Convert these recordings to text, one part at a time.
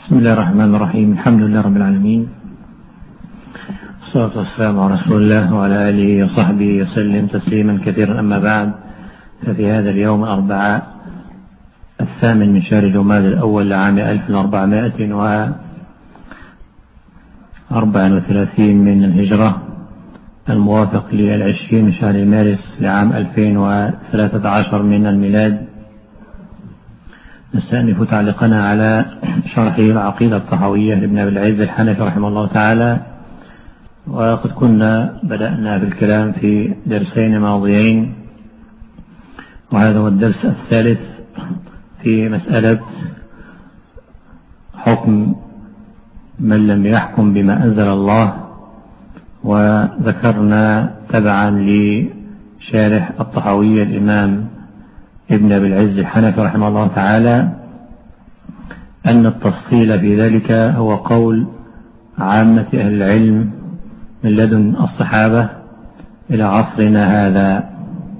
بسم الله الرحمن الرحيم. الحمد لله رب العالمين، والصلاة والسلام على رسول الله وعلى آله وصحبه وسلم تسليما كثيرا. أما بعد، ففي هذا اليوم الأربعاء 8 من شهر جماد الأول لعام 1434 من الهجرة، الموافق ل20 من شهر مارس لعام 2013 من الميلاد، نستأنف تعليقنا على شرح العقيدة الطحاوية لابن أبي العز الحنفي رحمه الله تعالى. وقد كنا بدأنا بالكلام في درسين ماضيين، وهذا هو الدرس الثالث في مسألة حكم من لم يحكم بما أنزل الله. وذكرنا تبعا لشارح الطحاوية الإمام ابن أبي العز الحنفي رحمه الله تعالى أن التفصيل في ذلك هو قول عامة أهل العلم من لدن الصحابة إلى عصرنا هذا،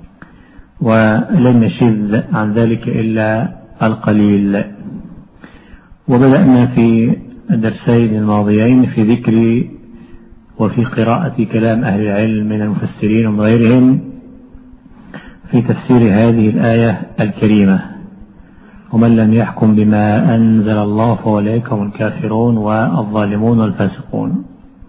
ولم يشذ عن ذلك إلا القليل. وبدأنا في الدرسين الماضيين في ذكر وفي قراءة كلام أهل العلم من المفسرين ومن غيرهم في تفسير هذه الآية الكريمة: ومن لم يحكم بما أنزل الله فأولئك هم الكافرون والظالمون والفاسقون.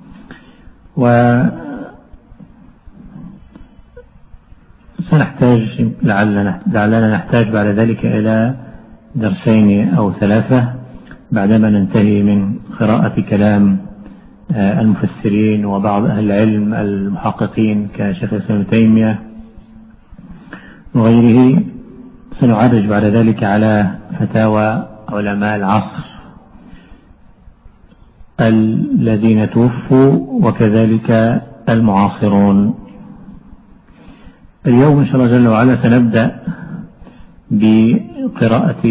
وسنحتاج لعلنا نحتاج بعد ذلك إلى درسين أو ثلاثة بعدما ننتهي من قراءة كلام المفسرين وبعض أهل العلم المحققين كشيخ الإسلام ابن تيمية وغيره. سنعرج بعد ذلك على فتاوى علماء العصر الذين توفوا وكذلك المعاصرون. اليوم إن شاء الله جل وعلا سنبدأ بقراءة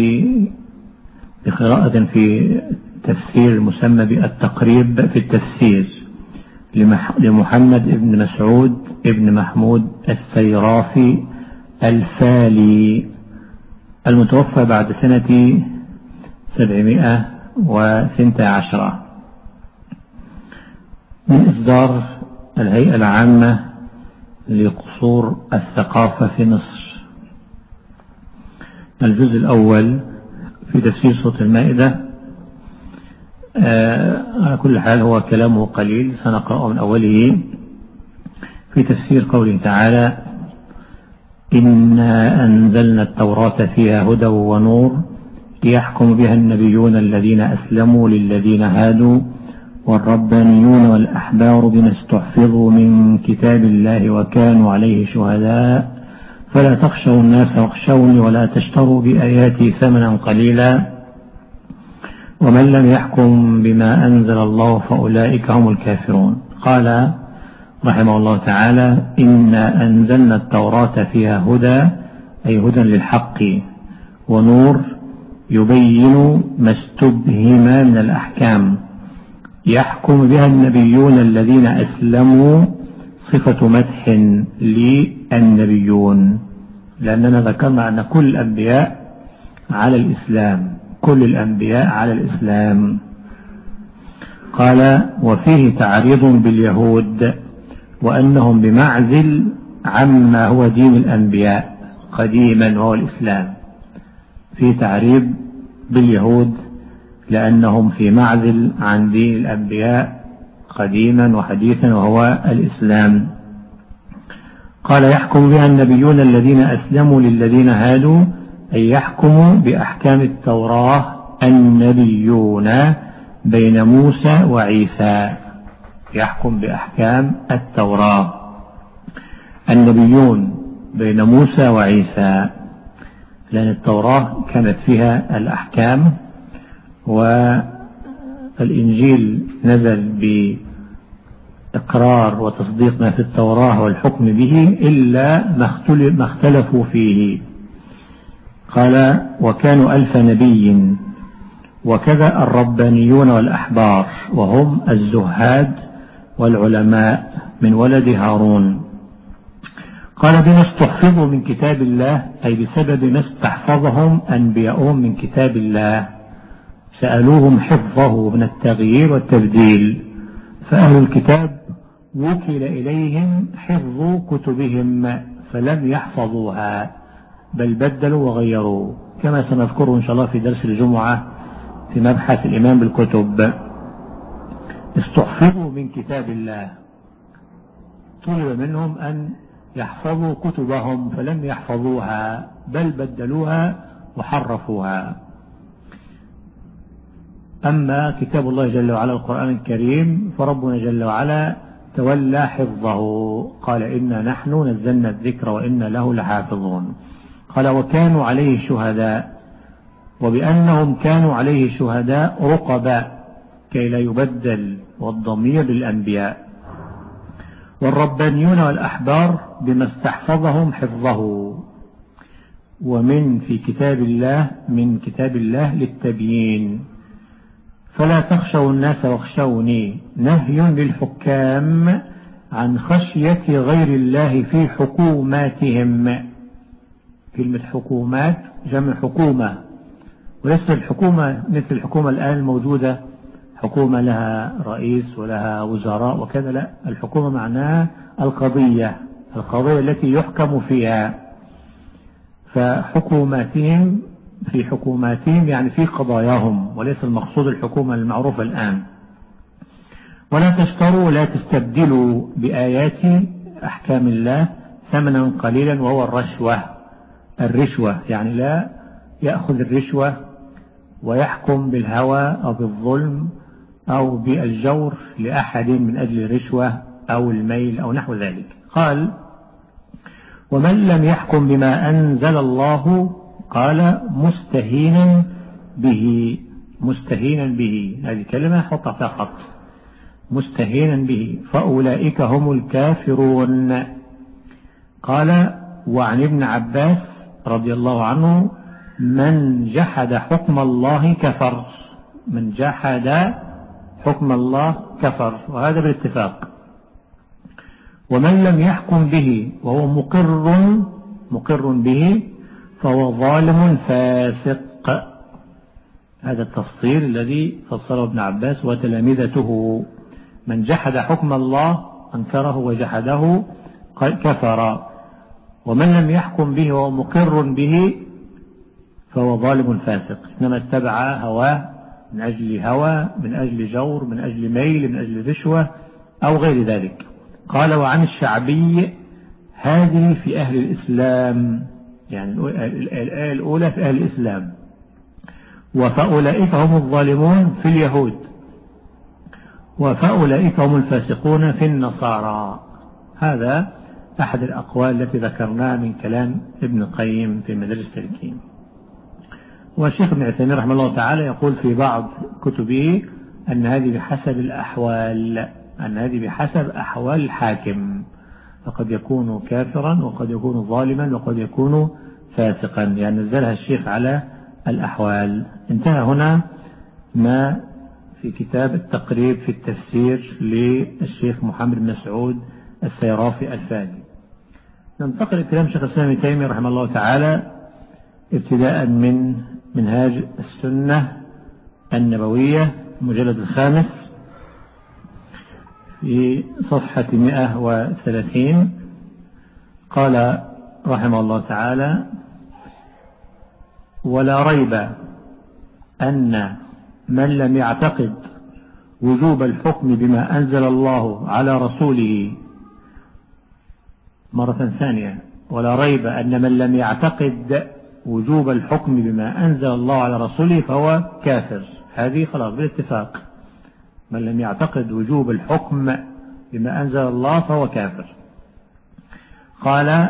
في تفسير المسمى بالتقريب في التفسير لمحمد بن مسعود بن محمود السيرافي الفالي، المتوفى بعد سنة 712 من إصدار الهيئة العامة لقصور الثقافة في مصر. الجزء الأول في تفسير سورة المائدة. على كل حال هو كلامه قليل، سنقرأه من أوله في تفسير قوله تعالى: إنا أنزلنا التوراة فيها هدى ونور يحكم بها النبيون الذين أسلموا للذين هادوا والربانيون والأحبار بما استحفظوا من كتاب الله وكانوا عليه شهداء فلا تخشوا الناس واخشوني ولا تشتروا بآياتي ثمنا قليلا ومن لم يحكم بما أنزل الله فأولئك هم الكافرون. قال رحمه الله تعالى: إنا أنزلنا التوراة فيها هدى، أي هدى للحق، ونور يبين ما استبهم من الأحكام، يحكم بها النبيون الذين أسلموا، صفة مدح للنبيون، لأننا ذكرنا أن كل الأنبياء على الإسلام، كل الأنبياء على الإسلام. قال: وفيه تعريض باليهود وأنهم بمعزل عما هو دين الأنبياء قديما وهو الإسلام. في تعريض باليهود لأنهم في معزل عن دين الأنبياء قديما وحديثا وهو الإسلام. قال: يحكم بها النبيون الذين أسلموا للذين هادوا، أي يحكم بأحكام التوراة النبيون بين موسى وعيسى، يحكم بأحكام التوراة النبيون بين موسى وعيسى، لأن التوراة كانت فيها الأحكام، والإنجيل نزل بإقرار وتصديق ما في التوراة والحكم به إلا ما اختلفوا فيه. قال: وكانوا 1000 نبي، وكذا الربانيون والأحبار وهم الزهاد والعلماء من ولد هارون. قال: بما استحفظوا من كتاب الله، أي بسبب ما استحفظهم أنبياؤهم من كتاب الله، سألوهم حفظه من التغيير والتبديل، فأهل الكتاب وكل إليهم حفظ كتبهم فلم يحفظوها بل بدلوا وغيروا، كما سنذكره إن شاء الله في درس الجمعة في مبحث الإيمان بالكتب. استحفظوا من كتاب الله، طلب منهم أن يحفظوا كتبهم فلم يحفظوها بل بدلوها وحرفوها. أما كتاب الله جل وعلا القرآن الكريم فربنا جل وعلا تولى حفظه، قال إنا نحن نزلنا الذكر وإنا له لحافظون. قال وكانوا عليه شهداء، وبأنهم كانوا عليه شهداء رقباء كي لا يبدل، والضمير للأنبياء. والربانيون والأحبار بما استحفظهم حفظه. ومن في كتاب الله من كتاب الله للتبيين، فلا تخشوا الناس واخشوني، نهي للحكام عن خشية غير الله في حكوماتهم. كلمة حكومات جمع حكومة، وليس الحكومة مثل الحكومة الآن الموجودة، حكومة لها رئيس ولها وزراء وكذا، لا، الحكومة معناها القضية التي يحكم فيها. فحكوماتهم في حكوماتهم يعني في قضاياهم، وليس المقصود الحكومة المعروفة الآن. ولا تشتروا ولا تستبدلوا بآيات أحكام الله ثمنا قليلا وهو الرشوة يعني لا يأخذ الرشوة ويحكم بالهوى أو بالظلم أو بالجور لأحد من أجل الرشوة أو الميل أو نحو ذلك. قال ومن لم يحكم بما أنزل الله، قال مستهينا به، هذه كلمة حط تحتها خط، مستهينا به، فأولئك هم الكافرون. قال وعن ابن عباس رضي الله عنه من جحد حكم الله كفر، من جحد حكم الله كفر، وهذا بالاتفاق. ومن لم يحكم به وهو مقر به فهو ظالم فاسق. هذا التفصيل الذي فصله ابن عباس وتلامذته. من جحد حكم الله أنكره وجحده كفر، ومن لم يحكم به وهو مقر به فهو ظالم فاسق، إنما اتبع هواه من أجل هوى، من أجل جور، من أجل ميل، من أجل رشوة أو غير ذلك. قال وعن الشعبي هذه في أهل الإسلام، يعني الآية الأولى في أهل الإسلام، وفأولئك هم الظالمون في اليهود، وفأولئك هم الفاسقون في النصارى. هذا أحد الأقوال التي ذكرناها من كلام ابن القيم في مدارج السالكين. والشيخ ابن عثيمين رحمه الله تعالى يقول في بعض كتبه أن هذه بحسب الأحوال، أن هذه بحسب أحوال الحاكم، فقد يكون كافرا وقد يكون ظالما وقد يكون فاسقا، يعني نزلها الشيخ على الأحوال. انتهى هنا ما في كتاب التقريب في التفسير للشيخ محمد بن مسعود السيرافي الفاني. ننتقل إلى كلام شيخ الإسلام ابن تيمية رحمه الله تعالى ابتداء من منهاج السنة النبوية المجلد الخامس في صفحة 130. قال رحمه الله تعالى ولا ريب أن من لم يعتقد وجوب الحكم بما أنزل الله على رسوله، مرة ثانية، ولا ريب أن من لم يعتقد وجوب الحكم بما أنزل الله على رسوله فهو كافر. هذه خلاص بالاتفاق، من لم يعتقد وجوب الحكم بما أنزل الله فهو كافر. قال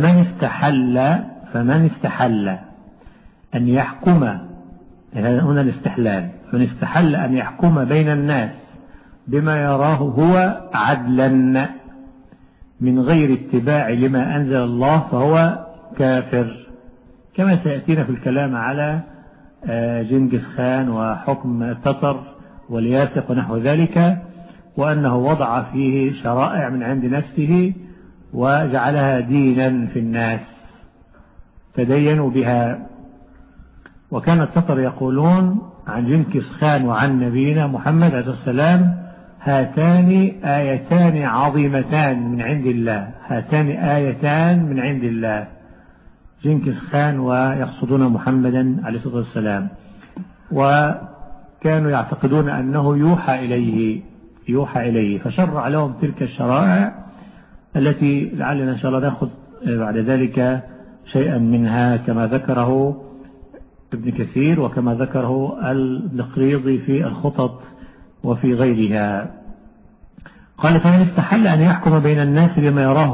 فمن استحل أن يحكم، هنا الاستحلال، فمن استحل أن يحكم بين الناس بما يراه هو عدلا من غير اتباع لما أنزل الله فهو كافر، كما سيأتينا في الكلام على جنكيز خان وحكم التتر والياسق ونحو ذلك، وأنه وضع فيه شرائع من عند نفسه وجعلها دينا في الناس تدينوا بها. وكان التتر يقولون عن جنكيز خان وعن نبينا محمد عليه الصلاة والسلام هاتان آيتان عظيمتان من عند الله، هاتان آيتان من عند الله، جنكيز خان ويقصدون محمدا عليه الصلاة والسلام. وكانوا يعتقدون أنه يوحى إليه فشرع لهم تلك الشرائع التي لعلنا إن شاء الله نأخذ بعد ذلك شيئا منها كما ذكره ابن كثير وكما ذكره النقريضي في الخطط وفي غيرها. قال فمن استحل أن يحكم بين الناس بما يراه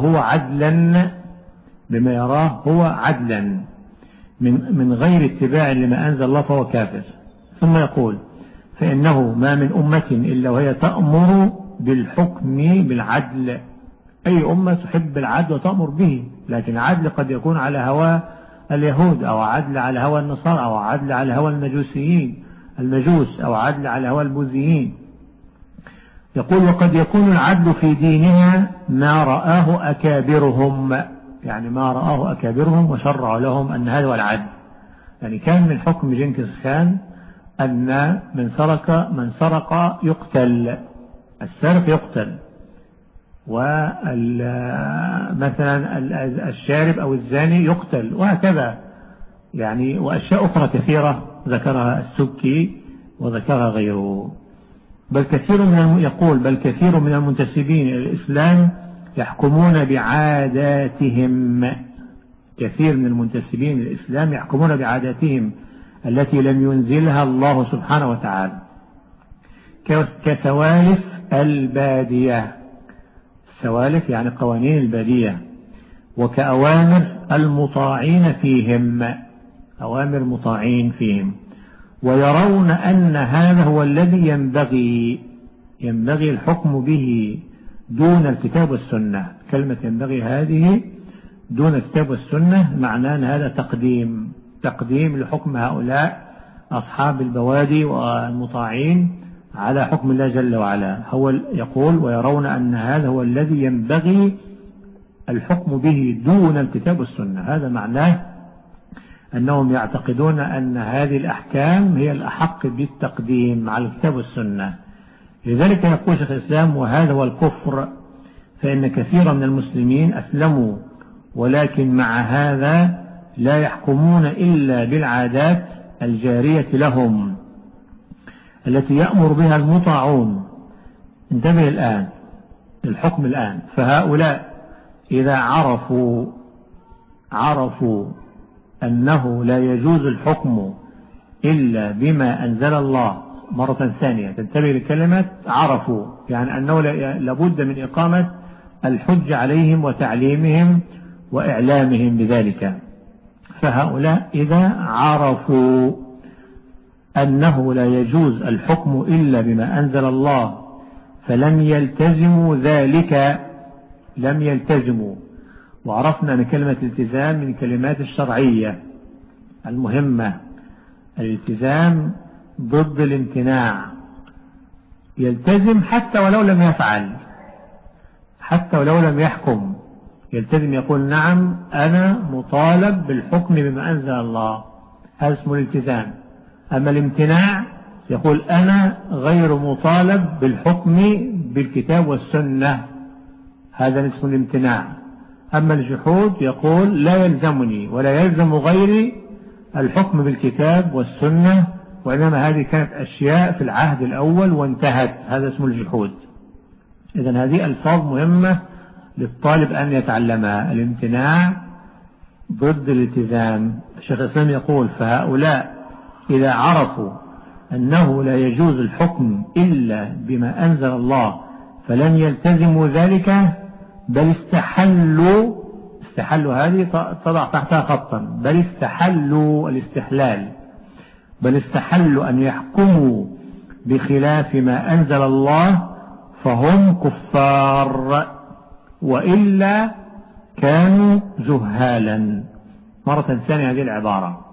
هو عدلا من غير اتباع لما أنزل الله فهو كافر. ثم يقول فإنه ما من أمة إلا وهي تأمر بالحكم بالعدل. أي أمة تحب العدل وتأمر به، لكن العدل قد يكون على هوى اليهود، أو عدل على هوى النصارى، أو عدل على هوى المجوس، أو عدل على هوى البوذيين. يقول وقد يكون العدل في دينها ما رآه أكابرهم، يعني ما رآه أكابرهم وشرع لهم أن هذا هو العدل. يعني كان من حكم جنكيز خان أن من سرق يقتل، السارق يقتل، ومثلا الشارب أو الزاني يقتل، وهكذا يعني، وأشياء أخرى كثيرة ذكرها السبكي وذكرها غيره. بل كثير من المنتسبين إلى الإسلام يحكمون بعاداتهم، كثير من المنتسبين إلى الإسلام يحكمون بعاداتهم التي لم ينزلها الله سبحانه وتعالى، كسوالف البادية، السوالف يعني قوانين البادية، وكأوامر المطاعين فيهم، أوامر مطاعين فيهم، ويرون أن هذا هو الذي ينبغي الحكم به دون الكتاب والسنة. كلمة ينبغي هذه دون الكتاب والسنة معناه أن هذا تقديم لحكم هؤلاء أصحاب البوادي والمطاعين على حكم الله جل وعلا. هو يقول ويرون أن هذا هو الذي ينبغي الحكم به دون الكتاب والسنة. هذا معناه أنهم يعتقدون أن هذه الأحكام هي الأحق بالتقديم على الكتاب والسنة. لذلك يقول شيخ الإسلام وهذا هو الكفر، فإن كثيرا من المسلمين أسلموا ولكن مع هذا لا يحكمون إلا بالعادات الجارية لهم التي يأمر بها المطاعون. انتبه الآن الحكم الآن. فهؤلاء إذا عرفوا أنه لا يجوز الحكم إلا بما أنزل الله، مرة ثانية تنتبه لكلمة عرفوا، يعني أنه لابد من إقامة الحج عليهم وتعليمهم وإعلامهم بذلك. فهؤلاء إذا عرفوا أنه لا يجوز الحكم إلا بما أنزل الله فلم يلتزموا ذلك، لم يلتزموا. وعرفنا أن كلمة الالتزام من كلمات الشرعية المهمة. الالتزام ضد الامتناع، يلتزم حتى ولو لم يفعل، حتى ولو لم يحكم يلتزم، يقول نعم أنا مطالب بالحكم بما أنزل الله، هذا اسمه الالتزام. أما الامتناع يقول أنا غير مطالب بالحكم بالكتاب والسنة، هذا اسمه الامتناع. أما الجحود يقول لا يلزمني ولا يلزم غيري الحكم بالكتاب والسنة، وإنما هذه كانت أشياء في العهد الأول وانتهت، هذا اسمه الجحود. إذن هذه ألفاظ مهمة للطالب أن يتعلمها. الامتناع ضد الالتزام. الشيخ الإسلام يقول فهؤلاء إذا عرفوا أنه لا يجوز الحكم إلا بما أنزل الله فلم يلتزموا ذلك، بل استحلوا هذه تضع تحتها خطا، بل استحلوا الاستحلال، بل استحلوا أن يحكموا بخلاف ما أنزل الله فهم كفار، وإلا كانوا جهالا. مرة ثانية هذه العبارة.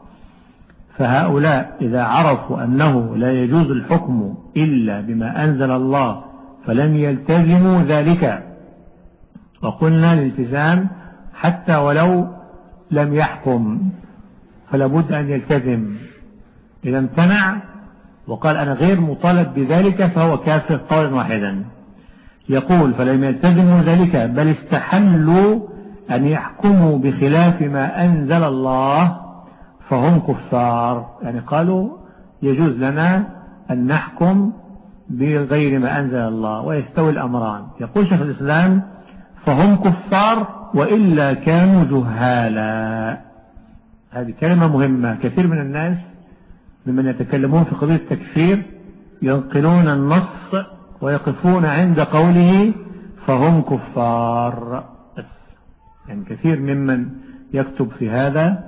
فهؤلاء إذا عرفوا أنه لا يجوز الحكم إلا بما أنزل الله فلم يلتزموا ذلك، وقلنا الالتزام حتى ولو لم يحكم فلا بد أن يلتزم. إذا امتنع وقال أنا غير مطالب بذلك فهو كافر قولا واحدا. يقول فلم يلتزموا ذلك بل استحلوا أن يحكموا بخلاف ما أنزل الله فهم كفار. يعني قالوا يجوز لنا أن نحكم بغير ما أنزل الله ويستوي الأمران. يقول شيخ الإسلام فهم كفار وإلا كانوا جهالا. هذه كلمة مهمة. كثير من الناس ممن يتكلمون في قضية التكفير ينقلون النص ويقفون عند قوله فهم كفار بس. يعني كثير ممن يكتب في هذا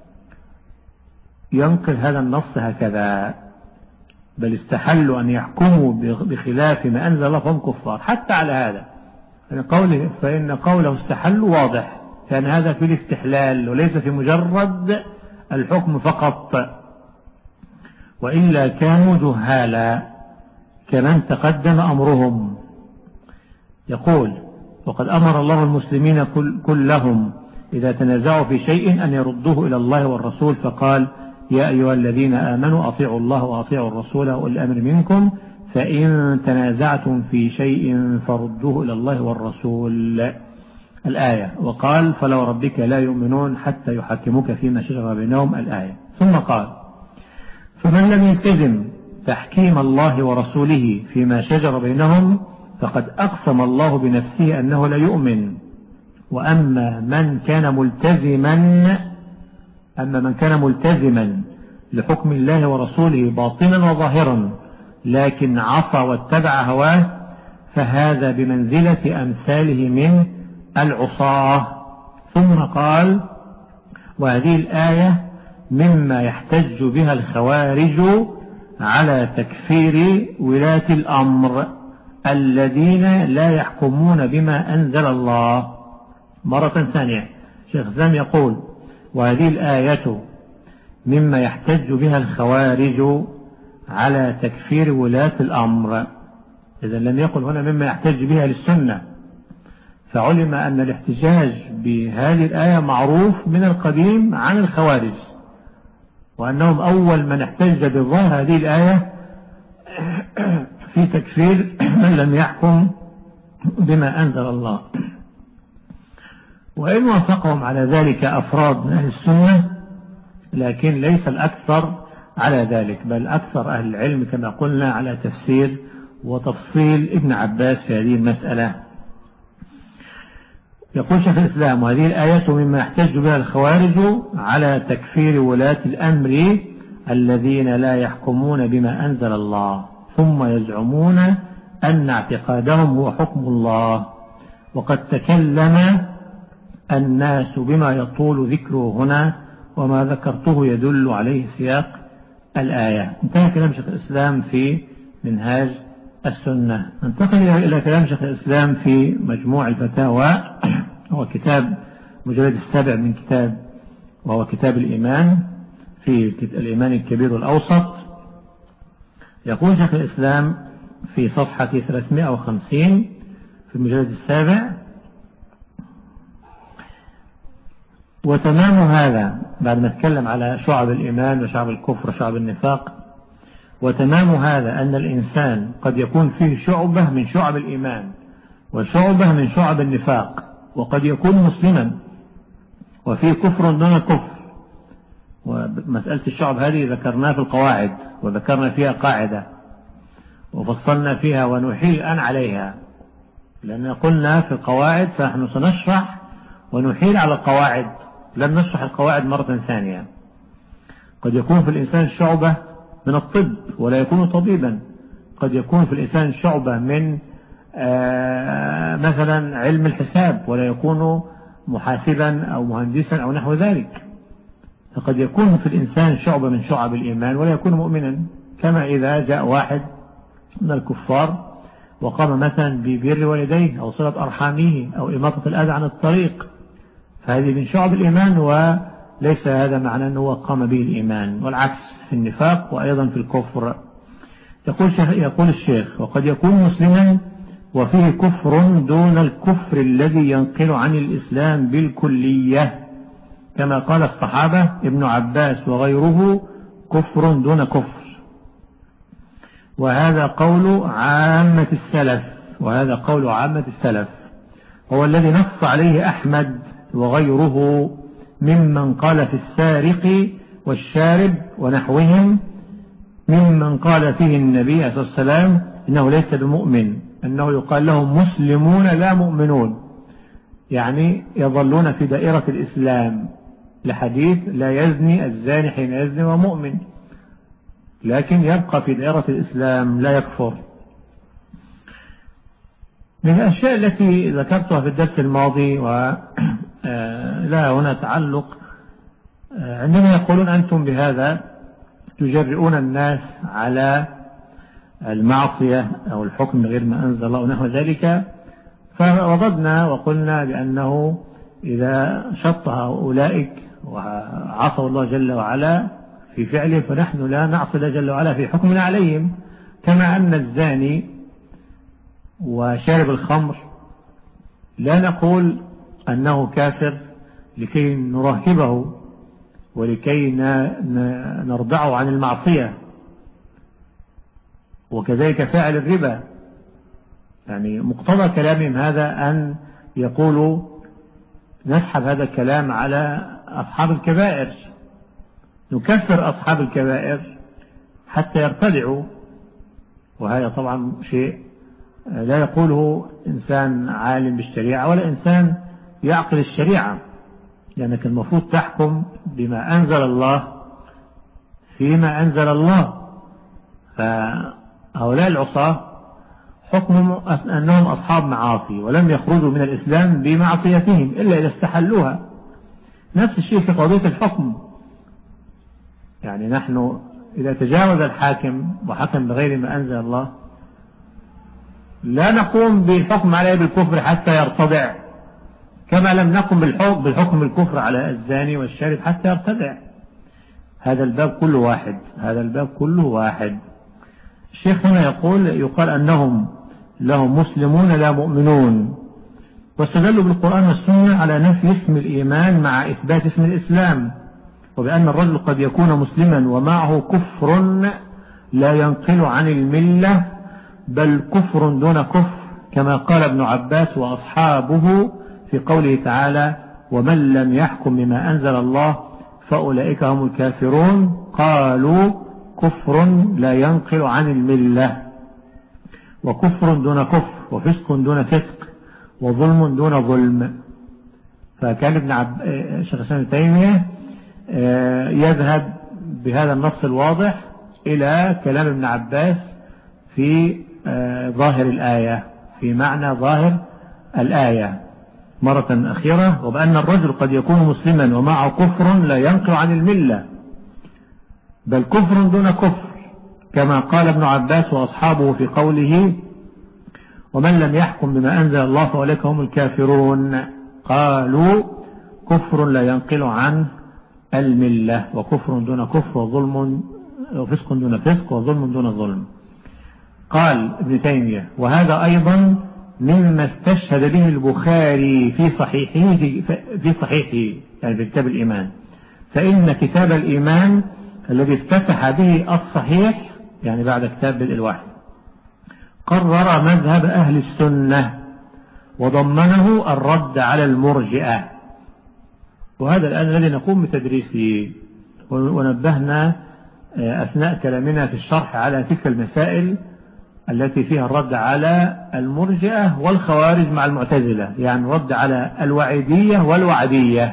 ينقل هذا النص هكذا بل استحلوا أن يحكموا بخلاف ما أنزل الله فهم كفار. حتى على هذا فإن قوله استحلوا واضح كان هذا في الاستحلال وليس في مجرد الحكم فقط. وإلا كانوا جهالا كمن تقدم أمرهم. يقول وقد أمر الله المسلمين كلهم إذا تنازعوا في شيء أن يردوه إلى الله والرسول فقال يا أيها الذين آمنوا أطيعوا الله وأطيعوا الرسول وأولي الأمر منكم فإن تنازعتم في شيء فردوه إلى الله والرسول الآية. وقال فلو ربك لا يؤمنون حتى يحكموك فيما شجر بينهم الآية. ثم قال فمن لم يلتزم تحكيم الله ورسوله فيما شجر بينهم فقد أقسم الله بنفسه أنه لا يؤمن. وأما من كان ملتزما لحكم الله ورسوله باطنا وظاهرا لكن عصى واتبع هواه فهذا بمنزلة أمثاله من العصاة. ثم قال وهذه الآية مما يحتج بها الخوارج على تكفير ولاة الأمر الذين لا يحكمون بما أنزل الله. مرة ثانية شيخ زام يقول وهذه الآية مما يحتج بها الخوارج على تكفير ولاة الأمر. إذا لم يقل هنا مما يحتج بها للسنة فعلم أن الاحتجاج بهذه الآية معروف من القديم عن الخوارج وأنهم أول من احتج بظاهر هذه الآية في تكفير من لم يحكم بما أنزل الله. وإن وافقهم على ذلك أفراد من أهل السنة لكن ليس الأكثر على ذلك بل أكثر أهل العلم كما قلنا على تفسير وتفصيل ابن عباس في هذه المسألة. يقول شيخ الإسلام وهذه الآية مما يحتج بها الخوارج على تكفير ولاة الأمر الذين لا يحكمون بما أنزل الله ثم يزعمون أن اعتقادهم هو حكم الله. وقد تكلم الناس بما يطول ذكره هنا وما ذكرته يدل عليه سياق الآية. انتهى كلام شيخ الإسلام في منهاج السنة. ننتقل إلى كلام شيخ الإسلام في مجموع الفتاوى هو كتاب مجلد 7 من كتاب وهو كتاب الإيمان في الإيمان الكبير والأوسط. يقول شيخ الإسلام في صفحة 350 في المجلد 7 وتمام هذا بعد ما تكلم على شعب الإيمان وشعب الكفر وشعب النفاق وتمام هذا أن الإنسان قد يكون فيه شعبة من شعب الإيمان وشعبة من شعب النفاق وقد يكون مسلما وفيه كفر دون كفر. ومسألة الشعب هذه ذكرناها في القواعد وذكرنا فيها قاعدة وفصلنا فيها ونحيل الآن عليها لأن قلنا في القواعد نحن سنشرح ونحيل على القواعد لن نشرح القواعد مرة ثانية. قد يكون في الإنسان شعبة من الطب ولا يكون طبيبا. قد يكون في الإنسان شعبة من مثلا علم الحساب ولا يكون محاسبا أو مهندسا أو نحو ذلك. فقد يكون في الإنسان شعبة من شعب الإيمان ولا يكون مؤمنا كما إذا جاء واحد من الكفار وقام مثلا ببر والديه أو صلة أرحامه أو إماطة الأذى عن الطريق فهذه من شعب الإيمان وليس هذا معنى أنه قام به الإيمان. والعكس في النفاق وأيضا في الكفر. يقول الشيخ وقد يكون مسلما وفيه كفر دون الكفر الذي ينقل عن الإسلام بالكلية كما قال الصحابة ابن عباس وغيره كفر دون كفر. وهذا قول عامة السلف هو الذي نص عليه أحمد وغيره ممن قال في السارق والشارب ونحوهم، ممن قال فيه النبي عليه الصلاة والسلام إنه ليس بمؤمن، أنه يقال لهم مسلمون لا مؤمنون، يعني يظلون في دائرة الإسلام، لحديث لا يزني الزاني حين يزني ومؤمن، لكن يبقى في دائرة الإسلام لا يكفر. من الأشياء التي ذكرتها في الدرس الماضي ولا هنا تعلق، عندما يقولون أنتم بهذا تجرئون الناس على المعصية أو الحكم غير ما أنزل الله ونحو ذلك، فرددنا وقلنا بأنه إذا شط أولئك وعصوا الله جل وعلا في فعله فنحن لا نعصي الله جل وعلا في حكمنا عليهم، كما أن الزاني وشارب الخمر لا نقول أنه كافر لكي نرهبه ولكي نردعه عن المعصية، وكذلك فاعل الربا، يعني مقتضى كلامهم هذا أن يقولوا نسحب هذا الكلام على أصحاب الكبائر، نكفر أصحاب الكبائر حتى يرتدعوا، وهذا طبعا شيء لا يقوله إنسان عالم بالشريعة ولا إنسان يعقل الشريعة، لأنك المفروض تحكم بما أنزل الله فيما أنزل الله. فهؤلاء العصاة حكمهم أنهم أصحاب معاصي ولم يخرجوا من الإسلام بمعصيتهم إلا إذا استحلوها. نفس الشيء في قضية الحكم، يعني نحن إذا تجاوز الحاكم وحكم بغير ما أنزل الله لا نقوم بالحكم عليه بالكفر حتى يرتدع، كما لم نقم بالحكم بالكفر على الزاني والشارب حتى يرتدع. هذا الباب كله واحد. الشيخ هنا يقال أنهم لهم مسلمون لا مؤمنون، واستدلوا بالقرآن والسنة على نفي اسم الإيمان مع إثبات اسم الإسلام، وبأن الرجل قد يكون مسلما ومعه كفر لا ينقل عن الملة، بل كفر دون كفر، كما قال ابن عباس وأصحابه في قوله تعالى ومن لم يحكم بما أنزل الله فأولئك هم الكافرون، قالوا كفر لا ينقل عن الملة، وكفر دون كفر، وفسق دون فسق، وظلم دون ظلم. فكان شيخ الإسلام ابن تيمية يذهب بهذا النص الواضح إلى كلام ابن عباس في ظاهر الآية، في معنى ظاهر الآية مرة أخيرة، وبأن الرجل قد يكون مسلما ومعه كفر لا ينقل عن الملة، بل كفر دون كفر، كما قال ابن عباس وأصحابه في قوله ومن لم يحكم بما أنزل الله فأولئك هم الكافرون، قالوا كفر لا ينقل عن الملة، وكفر دون كفر، وظلم وفسق دون فسق، وظلم دون ظلم. قال ابن تيمية وهذا أيضا مما استشهد به البخاري في صحيحه يعني في كتاب الإيمان، فإن كتاب الإيمان الذي افتتح به الصحيح يعني بعد كتاب بدء الوحي قرر مذهب أهل السنة وضمنه الرد على المرجئة، وهذا الآن الذي نقوم بتدريسه، ونبهنا أثناء كلامنا في الشرح على تلك المسائل التي فيها الرد على المرجئة والخوارج مع المعتزلة، يعني الرد على الوعيدية والوعدية،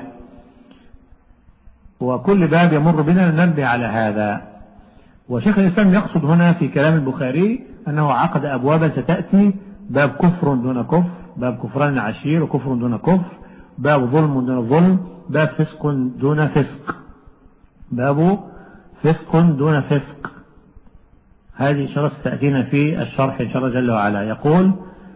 وكل باب يمر بنا ننبه على هذا. وشيخ الإسلام يقصد هنا في كلام البخاري أنه عقد أبوابا ستأتي، باب كفر دون كفر، باب كفران عشير وكفر دون كفر، باب ظلم دون ظلم، باب فسق دون فسق، باب فسق دون فسق. هذه شرط ستأتينا في الشرح إن شاء الله جل وعلا. يقول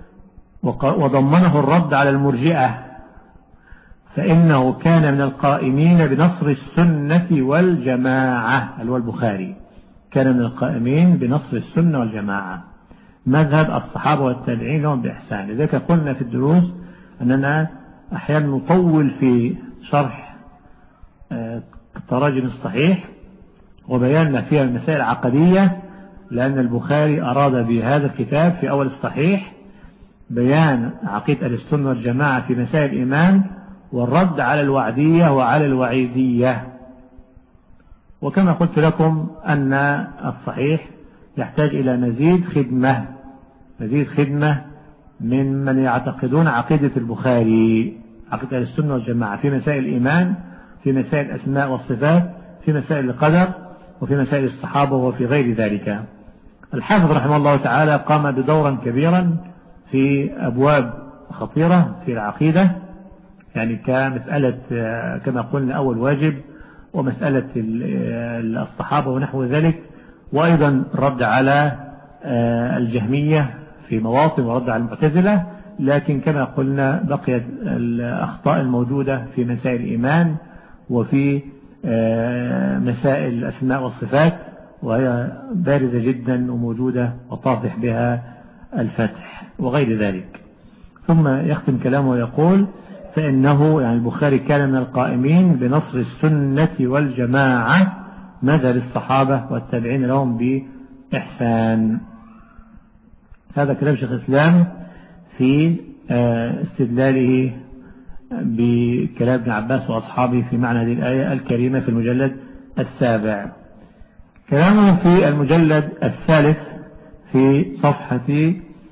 وضمنه الرد على المرجئة، فإنه كان من القائمين بنصر السنة والجماعة، البخاري كان من القائمين بنصر السنة والجماعة، مذهب الصحابة والتابعين لهم بإحسان. لذلك قلنا في الدروس أننا أحيانا نطول في شرح التراجم الصحيح وبيان ما فيها المسائل العقدية لأن البخاري أراد بهذا الكتاب في أول الصحيح بيان عقيدة أهل السنة والجماعة في مسائل الإيمان والرد على الوعدية وعلى الوعيدية. وكما قلت لكم أن الصحيح يحتاج إلى مزيد خدمة من يعتقدون عقيدة البخاري، عقيدة أهل السنة والجماعة في مسائل الإيمان، في مسائل الأسماء والصفات، في مسائل القدر، وفي مسائل الصحابة وفي غير ذلك. الحافظ رحمه الله تعالى قام بدورا كبيرا في أبواب خطيرة في العقيدة، يعني كمسألة كما قلنا أول واجب، ومسألة الصحابة ونحو ذلك، وأيضا رد على الجهمية في مواطن، ورد على المعتزلة. لكن كما قلنا بقيت الأخطاء الموجودة في مسائل الإيمان وفي مسائل الأسماء والصفات، وهي بارزة جدا وموجودة وتضح بها الفتح وغير ذلك. ثم يختم كلامه ويقول: فإنه يعني البخاري كان من القائمين بنصر السنة والجماعة مدى للصحابة والتابعين لهم بإحسان. هذا كلام شيخ الإسلام في استدلاله بكلام ابن عباس وأصحابه في معنى هذه الآية الكريمة في المجلد 7. كلامه في المجلد 3 في صفحة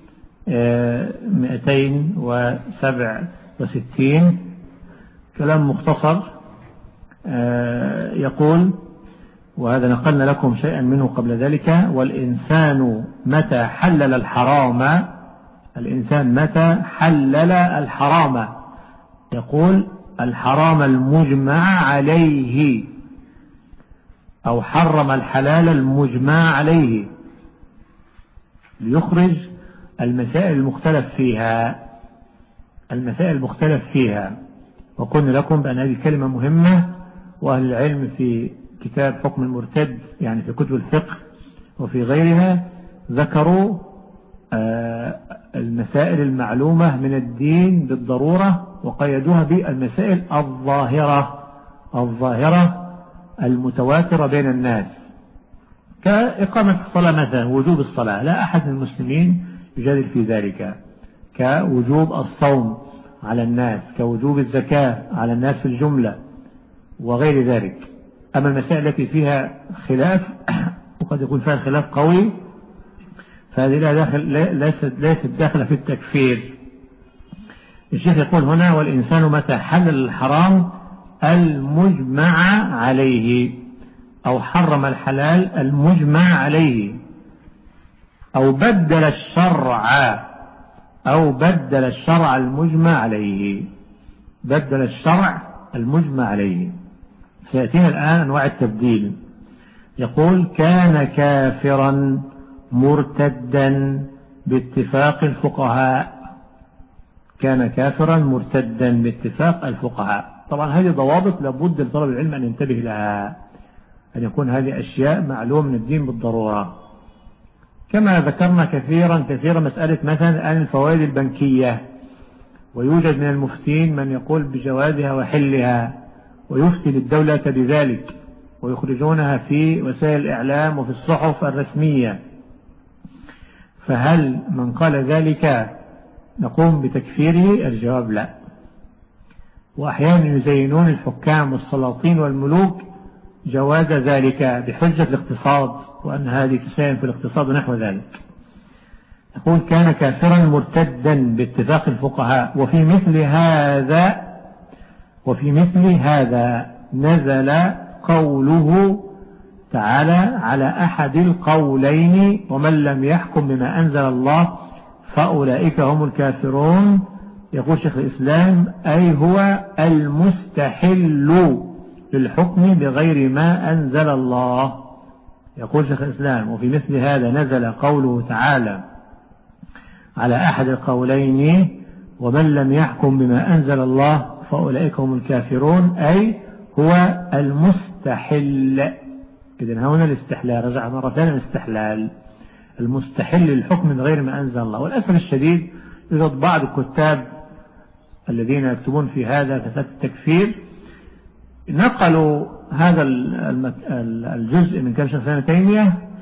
267 كلام مختصر، يقول: وهذا نقلنا لكم شيئا منه قبل ذلك: والإنسان متى حلل الحرام، يقول الحرام المجمع عليه، أو حرم الحلال المجمع عليه، ليخرج المسائل المختلف فيها. وقلنا لكم بأن هذه الكلمة مهمة، وأهل العلم في كتاب حكم المرتد يعني في كتب الفقه وفي غيرها ذكروا المسائل المعلومة من الدين بالضرورة، وقيدوها بالمسائل الظاهرة المتواترة بين الناس، كإقامة الصلاة مثلا، وجوب الصلاة لا أحد من المسلمين يجادل في ذلك، كوجوب الصوم على الناس، كوجوب الزكاة على الناس في الجملة وغير ذلك. أما المسائل التي فيها خلاف وقد يكون فيها خلاف قوي فهذه ليست داخلة في التكفير. الشيخ يقول هنا: والإنسان متى حلل الحرام المجمع عليه، أو حرم الحلال المجمع عليه، أو بدل الشرع المجمع عليه. سيأتينا الآن أنواع التبديل. يقول: كان كافرا مرتدا باتفاق الفقهاء. طبعا هذه ضوابط لابد لطلب العلم أن ينتبه لها، أن يكون هذه أشياء معلوم من الدين بالضرورة. كما ذكرنا كثيرا مسألة مثلا الفوائد البنكية، ويوجد من المفتين من يقول بجوازها وحلها، ويفتي للدولة بذلك، ويخرجونها في وسائل الإعلام وفي الصحف الرسمية. فهل من قال ذلك نقوم بتكفيره؟ الجواب لا. وأحيانا يزينون الحكام والسلاطين والملوك جواز ذلك بحجة الاقتصاد، وأن هذه تساهم في الاقتصاد ونحو ذلك. يقول: كان كافرا مرتدا باتفاق الفقهاء. وفي مثل هذا نزل قوله تعالى: على أحد القولين ومن لم يحكم بما أنزل الله فأولئك هم الكافرون. يقول شيخ الإسلام: أي هو المستحل للحكم بغير ما أنزل الله. يقول شيخ الإسلام: وفي مثل هذا نزل قوله تعالى: على أحد القولين ومن لم يحكم بما أنزل الله فأولئك هم الكافرون، أي هو المستحل. إذن هنا الاستحلال، رجع مرة ثانية الاستحلال، المستحل للحكم من غير ما أنزل الله. والأسف الشديد يوجد بعض الكتاب الذين يكتبون في هذا فساد التكفير نقلوا هذا الجزء من كلام شيخ الإسلام ابن تيمية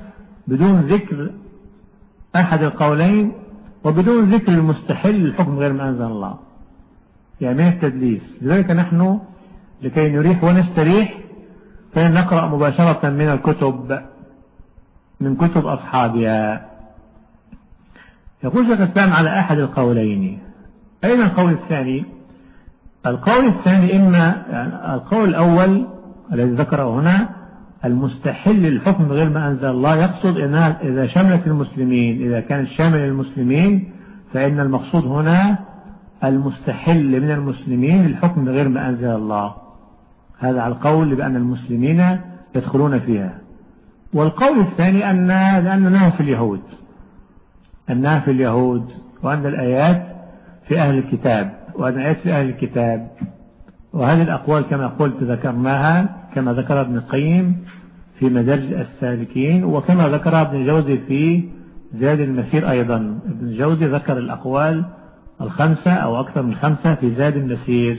بدون ذكر أحد القولين وبدون ذكر المستحل الحكم غير ما أنزل الله، يعني من التدليس. لذلك نحن لكي نريح ونستريح فنقرأ مباشرة من الكتب، من كتب أصحابها. يقول شيخ الإسلام على أحد القولين. أين القول الثاني؟ القول الثاني إما يعني القول الأول الذي ذكره هنا المستحل الحكم غير ما أنزل الله، يقصد أنها إذا شملت المسلمين، إذا كانت شامل المسلمين فإن المقصود هنا المستحل من المسلمين الحكم غير ما أنزل الله. هذا على القول بأن المسلمين يدخلون فيها. والقول الثاني لأنها في اليهود، أنها في اليهود، وأن الآيات في أهل الكتاب، وأن الآيات في أهل الكتاب. وهذه الأقوال كما قلت ذكرناها كما ذكر ابن القيم في مدارج السالكين، وكما ذكر ابن الجوزي في زاد المسير أيضا. ابن الجوزي ذكر الأقوال الخمسة أو أكثر من خمسة في زاد المسير.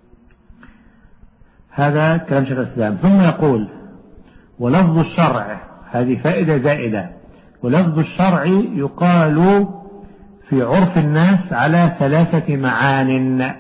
هذا كلام شيخ الإسلام. ثم يقول ولفظ الشرع، هذه فائدة زائدة، ولفظ الشرع يقال في عرف الناس على 3 معان: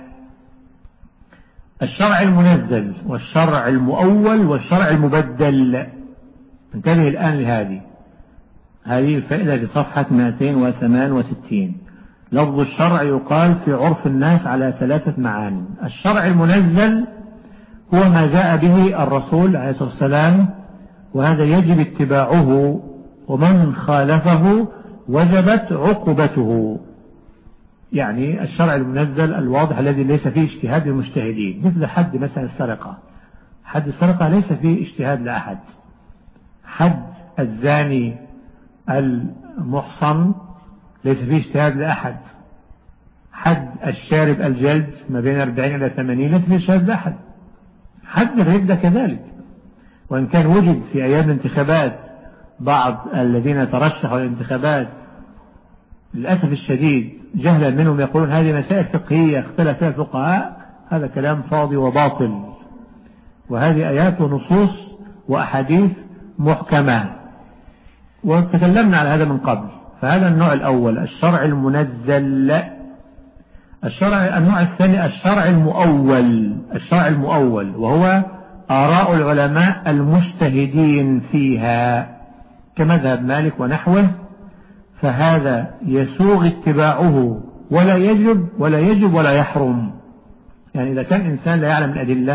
الشرع المنزل والشرع المؤول والشرع المبدل. انتبه الآن لهذه الفائدة في صفحة 268. لفظ الشرع يقال في عرف الناس على 3 معان: الشرع المنزل هو ما جاء به الرسول عليه الصلاة والسلام، وهذا يجب اتباعه، ومن خالفه وجبت عقوبته. يعني الشرع المنزل الواضح الذي ليس فيه اجتهاد للمجتهدين، مثل حد مثلا السرقة. حد السرقة ليس فيه اجتهاد لأحد. حد الزاني المحصن ليس فيه اجتهاد لأحد. حد الشارب الجلد ما بين 40 إلى 80 ليس فيه اجتهاد لأحد. حد الردة كذلك، وإن كان وجد في أيام الانتخابات بعض الذين ترشحوا للانتخابات للأسف الشديد جهلا منهم يقولون هذه مسائل فقهية اختلف فيها الفقهاء، هذا كلام فاضي وباطل، وهذه آيات ونصوص وأحاديث محكمة، وتكلمنا على هذا من قبل. فهذا النوع الأول الشرع المنزل. النوع الثاني الشرع المؤول. الشرع المؤول وهو آراء العلماء المجتهدين فيها كمذهب مالك ونحوه، فهذا يسوغ اتباعه ولا يجب ولا يحرم. يعني إذا كان إنسان لا يعلم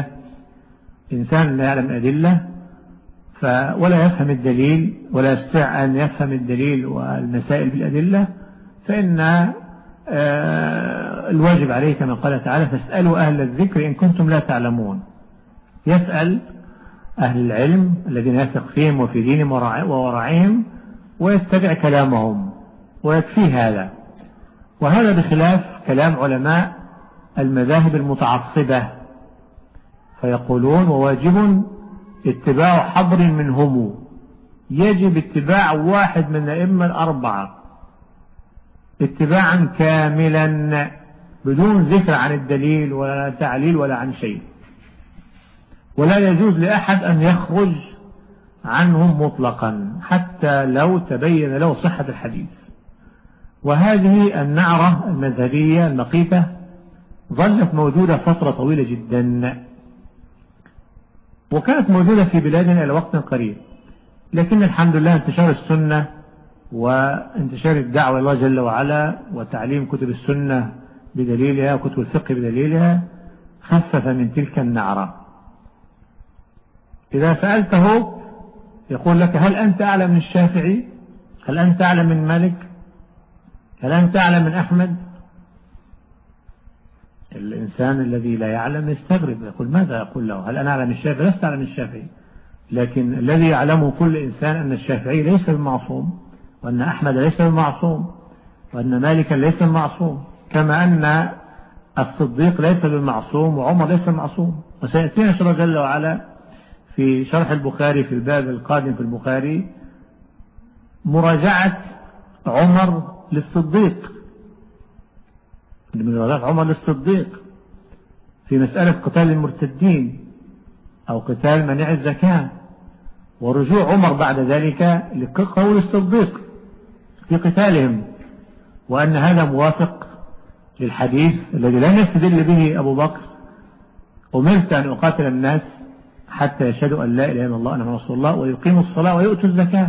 الأدلة ولا يفهم الدليل ولا يستطيع أن يفهم الدليل والمسائل بالأدلة، فإن الواجب عليه كما قال تعالى فاسألوا أهل الذكر إن كنتم لا تعلمون. يسأل أهل العلم الذين يثق فيهم وفي دينهم وورعهم ويتبع كلامهم ويكفيه هذا. وهذا بخلاف كلام علماء المذاهب المتعصبة، فيقولون وواجب اتباع حبر منهم، يجب اتباع واحد من الأئمة الأربعة اتباعا كاملا بدون ذكر عن الدليل ولا تعليل ولا عن شيء، ولا يجوز لأحد أن يخرج عنهم مطلقا حتى لو تبين له صحة الحديث. وهذه النعرة المذهبية المقيتة ظلت موجودة فترة طويلة جدا، وكانت موجودة في بلادنا إلى وقت قريب، لكن الحمد لله انتشار السنة وانتشار الدعوة الله جل وعلا وتعليم كتب السنة بدليلها وكتب الفقه بدليلها خفف من تلك النعرة. إذا سألته يقول لك هل أنت أعلم من الشافعي؟ هل أنت أعلم من مالك؟ هل أنت أعلم من أحمد؟ الإنسان الذي لا يعلم يستغرب، يقول ماذا أقول له؟ هل أنا أعلم من الشافعي؟ لست أعلم من الشافعي. لكن الذي يعلمه كل إنسان أن الشافعي ليس بمعصوم، وأن أحمد ليس بمعصوم، وأن مالكا ليس بمعصوم، كما أن الصديق ليس بمعصوم وعمر ليس بمعصوم. وسيأتينا إن شاء الله جل وعلا في شرح البخاري في الباب القادم في البخاري مراجعة عمر للصديق، من مراجعة عمر للصديق في مسألة قتال المرتدين أو قتال منع الزكاة ورجوع عمر بعد ذلك لقول الصديق في قتالهم، وأن هذا موافق للحديث الذي لم يستدل به أبو بكر: أمرت أن أقاتل الناس حتى يشهدوا أن لا إله إلا الله وأن رسول الله ويقيموا الصلاة ويؤتوا الزكاة.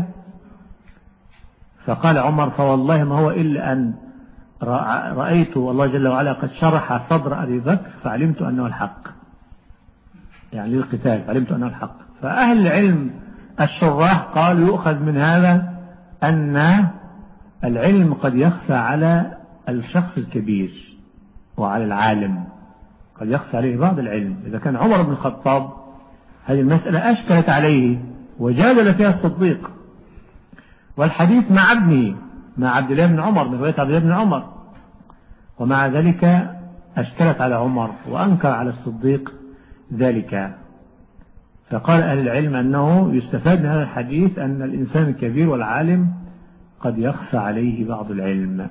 فقال عمر: فوالله ما هو إلا أن رأيت الله جل وعلا قد شرح صدر أبي بكر فعلمت أنه الحق، يعني للقتال فعلمت أنه الحق. فأهل العلم الشراح قالوا يؤخذ من هذا أن العلم قد يخفى على الشخص الكبير وعلى العالم، قد يخفى عليه بعض العلم. إذا كان عمر بن الخطاب هذه المسألة أشكلت عليه وجادل فيها الصديق، والحديث مع ابنه مع عبد الله بن عمر من رواية عبد الله بن عمر، ومع ذلك أشكلت على عمر وأنكر على الصديق ذلك. فقال أهل العلم أنه يستفاد من هذا الحديث أن الإنسان الكبير والعالم قد يخفى عليه بعض العلم.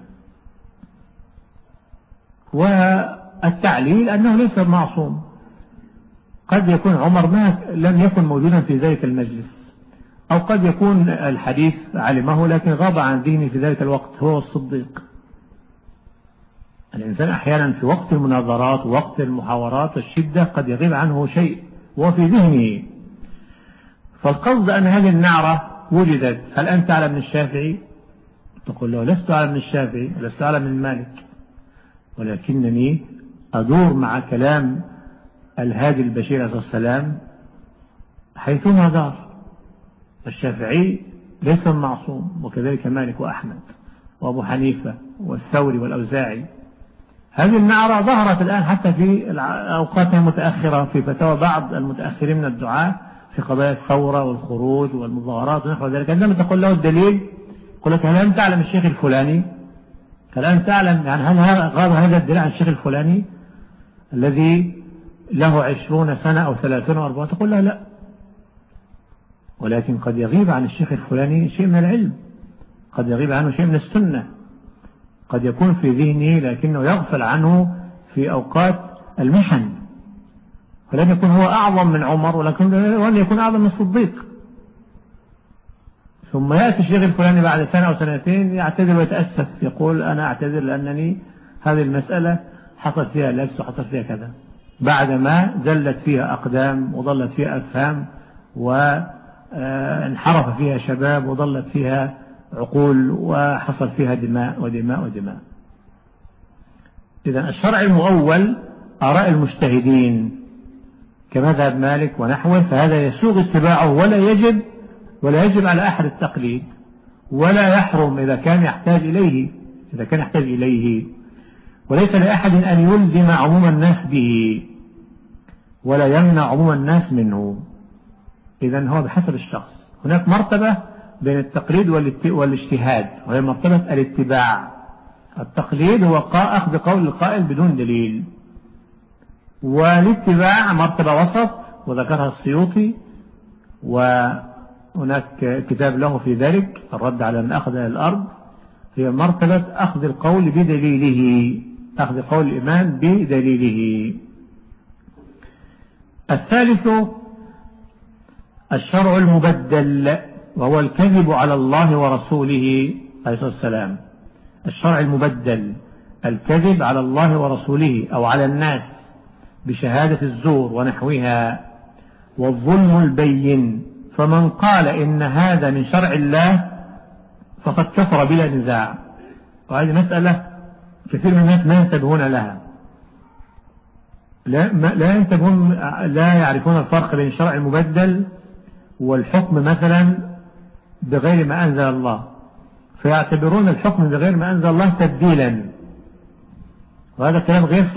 والتعليل أنه ليس معصوم، قد يكون عمر لم يكن موجودا في ذلك المجلس، أو قد يكون الحديث علمه لكن غاب عن ذهنه في ذلك الوقت هو الصديق. الإنسان أحيانا في وقت المناظرات ووقت المحاورات والشدة قد يغيب عنه شيء وفي ذهنه. فالقصد أن هذه النعرة وجدت: هل أنت أعلم من الشافعي؟ تقول له: لست أعلم من الشافعي ولست أعلم من مالك، ولكنني أدور مع كلام الهادي البشير عليه السلام حيثما دار. الشافعي ليس معصوم، وكذلك مالك وأحمد وأبو حنيفة والثوري والأوزاعي. هذه النعرة ظهرت الآن حتى في الأوقات المتأخرة في فتاوى بعض المتأخرين من الدعاة في قضايا الثورة والخروج والمظاهرات ونحو ذلك. عندما تقول له الدليل يقول لك: هل أنت تعلم الشيخ الفلاني؟ هل أنت تعلم يعني هل غاب هذا الدليل عن الشيخ الفلاني الذي له 20 سنة أو 30 أو 40؟ تقول له: لا. ولكن قد يغيب عن الشيخ الفلاني شيء من العلم، قد يغيب عنه شيء من السنة، قد يكون في ذهنه لكنه يغفل عنه في أوقات المحن. ولم يكن هو أعظم من عمر ولن يكون أعظم من الصديق. ثم يأتي الشيخ الفلاني بعد سنة أو سنتين يعتذر ويتأسف، يقول: أنا أعتذر لأنني هذه المسألة حصل فيها لبس وحصل فيها كذا، بعدما زلت فيها أقدام وضلت فيها أفهام وانحرف فيها شباب وضلت فيها عقول وحصل فيها دماء ودماء ودماء. إذن الشرع المؤول آراء المجتهدين كمذهب مالك ونحوه، فهذا يسوغ اتباعه ولا يجب على أحد التقليد، ولا يحرم إذا كان يحتاج إليه، وليس لأحد أن يلزم عموم الناس به ولا يمنع عموم الناس منه. إذن هو بحسب الشخص. هناك مرتبة بين التقليد والاجتهاد، وهي مرتبة الاتباع. التقليد هو أخذ قول القائل بدون دليل، والاتباع مرتبة وسط وذكرها السيوطي، وهناك كتاب له في ذلك الرد على من أخذ الأرض. هي مرتبة أخذ القول بدليله، أخذ قول الإمام بدليله. الثالث الشرع المبدل، وهو الكذب على الله ورسوله عليه الصلاة والسلام. الشرع المبدل الكذب على الله ورسوله أو على الناس بشهادة الزور ونحوها، والظلم البين. فمن قال إن هذا من شرع الله فقد كفر بلا نزاع. وهذه مسألة كثير من الناس ما ينتبهون لها، لا يعرفون الفرق بين الشرع المبدل والحكم مثلا بغير ما أنزل الله، فيعتبرون الحكم بغير ما أنزل الله تبديلا، وهذا كلام غير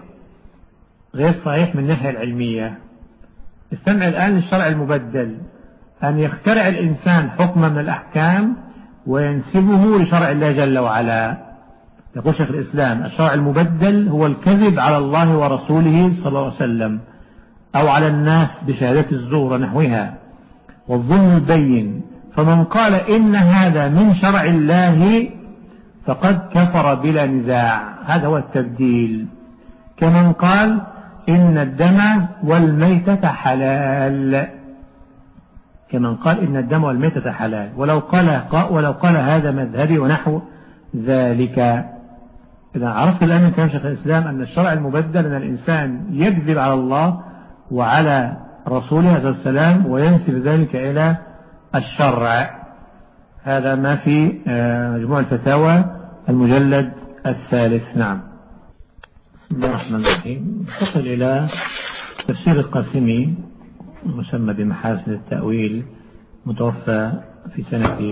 صحيح من الناحية العلمية. استمع الآن للشرع المبدل: أن يخترع الإنسان حكما من الأحكام وينسبه لشرع الله جل وعلا. يقول شيخ الإسلام: الشرع المبدل هو الكذب على الله ورسوله صلى الله عليه وسلم أو على الناس بشهادة الزور ونحوها، والظلم البين. فمن قال إن هذا من شرع الله فقد كفر بلا نزاع. هذا هو التبديل. كمن قال إن الدم والميتة حلال، كمن قال إن الدم والميتة حلال، ولو قال هذا مذهبي ونحو ذلك. إذا عرفت الآن من كلام شيخ الإسلام أن الشرع المبدل أن الإنسان يكذب على الله وعلى رسوله عليه السلام وينسب ذلك إلى الشرع. هذا ما في مجموع الفتاوى المجلد الثالث. نعم. بسم الله الرحمن الرحيم. انتقل إلى تفسير القاسمي المسمى بمحاسن التأويل، متوفى في سنة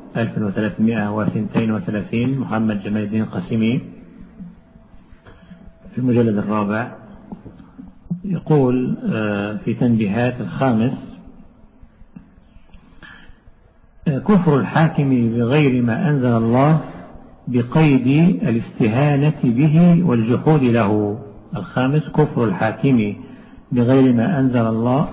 1332، محمد جمال الدين القاسمي، في المجلد الرابع. يقول في تنبيهات الخامس: كفر الحاكم بغير ما أنزل الله بقيد الاستهانة به والجحود له. الخامس: كفر الحاكم بغير ما أنزل الله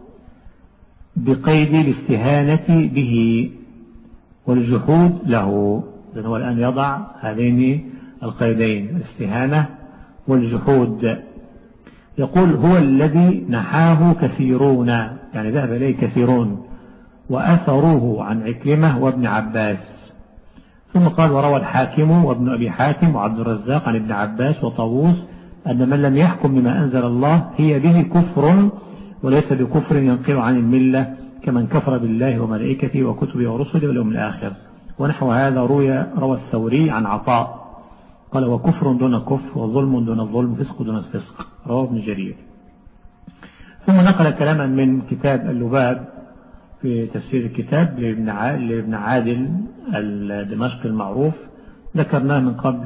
بقيد الاستهانة به والجحود له. إذن هو الآن يضع هذين القيدين، الاستهانة والجحود. يقول: هو الذي نحاه كثيرون، يعني ذهب إليه كثيرون، وأثروه عن عكرمة وابن عباس. ثم قال: وروى الحاكم وابن أبي حاتم وعبد الرزاق عن ابن عباس وطاووس أن من لم يحكم بما أنزل الله هي به كفر وليس بكفر ينقل عن الملة، كمن كفر بالله وملائكته وكتبه ورسله واليوم الآخر. ونحو هذا روى الثوري عن عطاء قال: وكفر دون كفر وظلم دون الظلم فسق دون الفسق. رواه ابن جرير. ثم نقل كلاما من كتاب اللباب في تفسير الكتاب لابن عادل الدمشقي المعروف، ذكرناه من قبل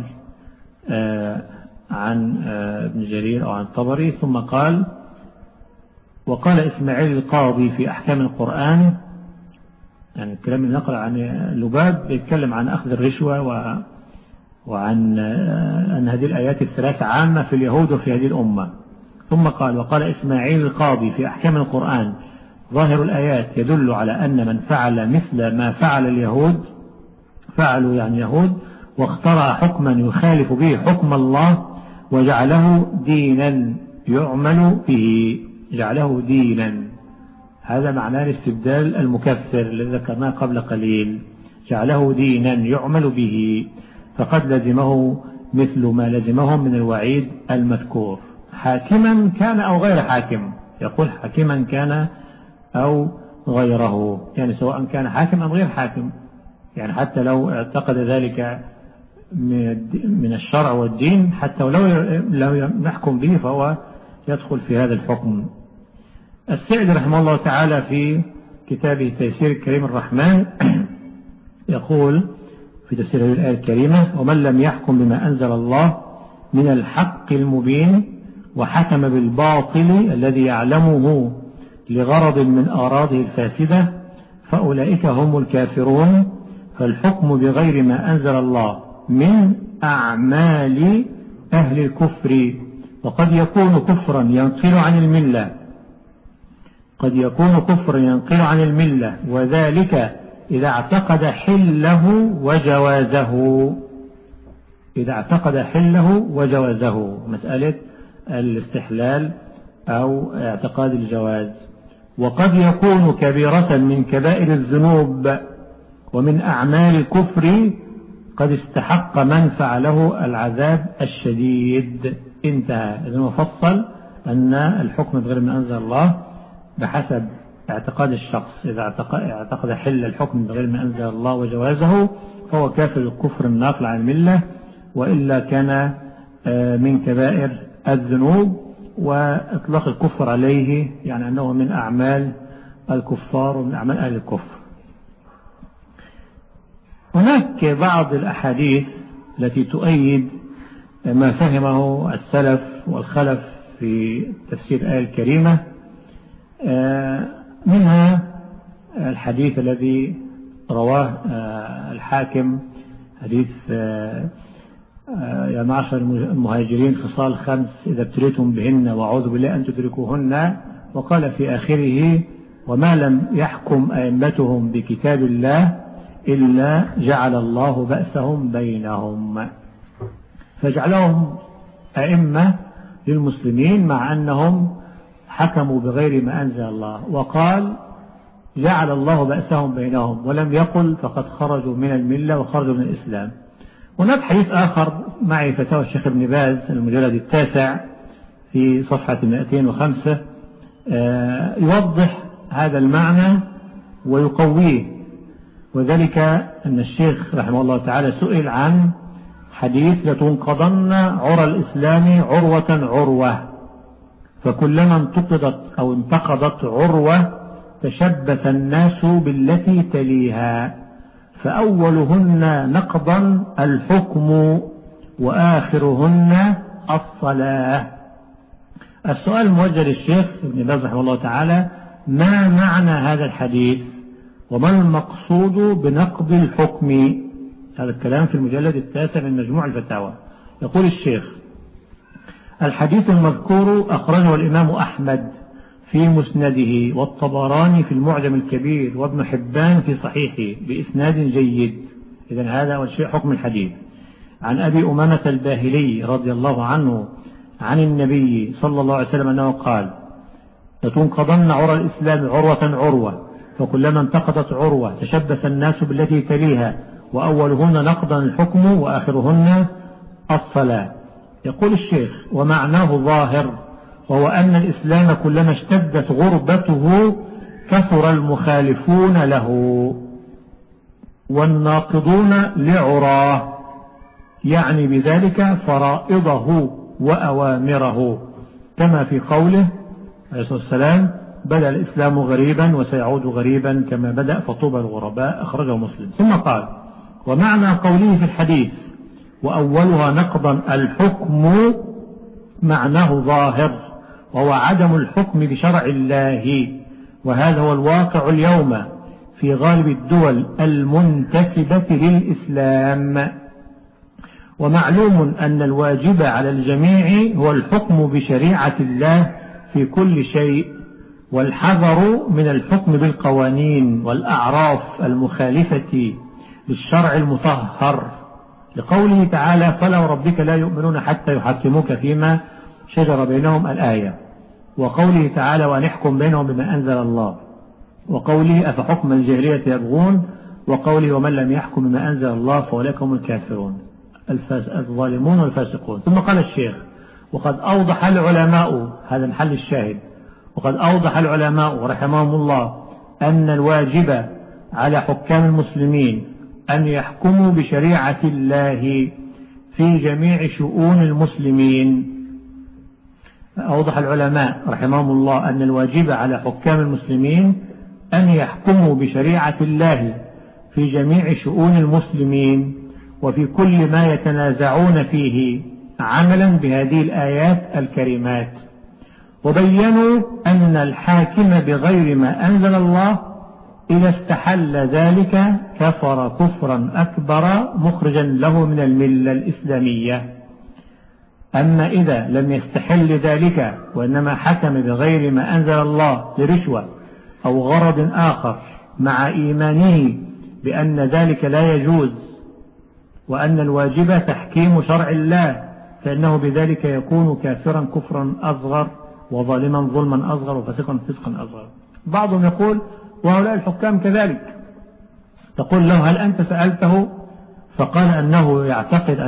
عن ابن جرير أو عن الطبري. ثم قال: وقال إسماعيل القاضي في أحكام القرآن، يعني الكلام اللي نقل عن اللباب بيتكلم عن أخذ الرشوة وعن أن هذه الآيات الثلاث عامة في اليهود وفي هذه الأمة. ثم قال: وقال إسماعيل القاضي في أحكام القرآن ظاهر الآيات يدل على أن من فعل مثل ما فعل اليهود فعلوا يعني يهود واخترع حكما يخالف به حكم الله وجعله دينا يعمل به. جعله دينا، هذا معناه الاستبدال المكفر الذي ذكرناه قبل قليل. جعله دينا يعمل به فقد لزمه مثل ما لزمهم من الوعيد المذكور، حاكما كان أو غير حاكم. يقول حاكما كان أو غيره، يعني سواء كان حاكم أم غير حاكم، يعني حتى لو اعتقد ذلك من الشرع والدين، حتى لو نحكم به فهو يدخل في هذا الحكم. السعدي رحمه الله تعالى في كتابه تيسير الكريم الرحمن يقول في تفسير هذه الآية الكريمة: ومن لم يحكم بما أنزل الله من الحق المبين وحكم بالباطل الذي يعلمه لغرض من أراضه الفاسدة فأولئك هم الكافرون. فالحكم بغير ما أنزل الله من أعمال أهل الكفر، وقد يكون كفرا ينقل عن الملة، قد يكون كفرا ينقل عن الملة، وذلك إذا اعتقد حله وجوازه. إذا اعتقد حله وجوازه، مسألة الاستحلال أو اعتقاد الجواز. وقد يكون كبيرة من كبائر الذنوب ومن أعمال الكفر قد استحق من فعله العذاب الشديد. انتهى. إذن مفصل أن الحكم بغير ما أنزل الله بحسب اعتقاد الشخص. إذا اعتقد حل الحكم بغير ما أنزل الله وجوازه فهو كافر الكفر الناقل عن الملة، وإلا كان من كبائر الذنوب. وإطلاق الكفر عليه يعني أنه من أعمال الكفار ومن أعمال أهل الكفر. هناك بعض الأحاديث التي تؤيد ما فهمه السلف والخلف في تفسير الآية الكريمة، منها الحديث الذي رواه الحاكم، حديث يا معشر المهاجرين خصال 5 إذا ابتليتم بهن وأعوذ بالله أن تدركوهن، وقال في آخره: وما لم يحكم أئمتهم بكتاب الله إلا جعل الله بأسهم بينهم. فجعلهم أئمة للمسلمين مع أنهم حكموا بغير ما أنزل الله. وقال: جعل الله بأسهم بينهم، ولم يقل فقد خرجوا من الملة وخرجوا من الإسلام. هناك حديث آخر معي فتاوى الشيخ ابن باز المجلد 9 في صفحة 205 يوضح هذا المعنى ويقويه، وذلك أن الشيخ رحمه الله تعالى سئل عن حديث لتنقضن عرى الإسلام عروة عروة، فكلما انتقضت أو انتقضت عروة تشبث الناس بالتي تليها، فأولهن نقضا الحكم وآخرهن الصلاة. السؤال الموجه للشيخ ابن باز رحمه الله تعالى: ما معنى هذا الحديث وما المقصود بنقض الحكم؟ هذا الكلام في المجلد 9 من مجموع الفتاوى. يقول الشيخ: الحديث المذكور أخرجه الإمام أحمد في مسنده، والطبراني في المعجم الكبير، وابن حبان في صحيحه بإسناد جيد. إذن هذا أول شيء حكم الحديث. عن أبي أمامة الباهلي رضي الله عنه عن النبي صلى الله عليه وسلم أنه قال: لتنقضن عرى الإسلام عروة عروة، فكلما انتقضت عروة تشبث الناس بالتي تليها، وأولهن نقضا الحكم وآخرهن الصلاة. يقول الشيخ: ومعناه ظاهر، وهو أن الإسلام كلما اشتدت غربته كثر المخالفون له والناقضون لعراه، يعني بذلك فرائضه وأوامره، كما في قوله عليه الصلاة والسلام: بدأ الإسلام غريبا وسيعود غريبا كما بدأ فطوبى الغرباء، أخرجه مسلم. ثم قال: ومعنى قوله في الحديث وأولها نقضا الحكم معناه ظاهر، وهو عدم الحكم بشرع الله، وهذا هو الواقع اليوم في غالب الدول المنتسبة للإسلام. ومعلوم أن الواجب على الجميع هو الحكم بشريعة الله في كل شيء، والحذر من الحكم بالقوانين والأعراف المخالفة للشرع المطهر، لقوله تعالى: فلا وربك لا يؤمنون حتى يحكموك فيما شجر بينهم، الآية. وقوله تعالى: وأن يحكم بينهم بما أنزل الله. وقوله: أفحكم الجاهلية يبغون. وقوله: ومن لم يحكم بما أنزل الله فأولئك هم الكافرون الظالمون والفاسقون. ثم قال الشيخ: وقد أوضح العلماء، هذا محل الشاهد، وقد أوضح العلماء رحمهم الله أن الواجب على حكام المسلمين أن يحكموا بشريعة الله في جميع شؤون المسلمين. أوضح العلماء رحمهم الله أن الواجب على حكام المسلمين أن يحكموا بشريعة الله في جميع شؤون المسلمين وفي كل ما يتنازعون فيه، عملا بهذه الآيات الكريمات. وبينوا أن الحاكم بغير ما أنزل الله إذا استحل ذلك كفر كفرا أكبر مخرجا له من الملة الإسلامية. أما إذا لم يستحل ذلك وإنما حكم بغير ما أنزل الله لرشوة أو غرض آخر مع إيمانه بأن ذلك لا يجوز وأن الواجب تحكيم شرع الله، فإنه بذلك يكون كافرا كفرا أصغر وظالما ظلما أصغر وفسقا فسقا أصغر. بعضهم يقول: وهؤلاء الحكام كذلك. تقول له: هل أنت سألته؟ فقال أنه يعتقد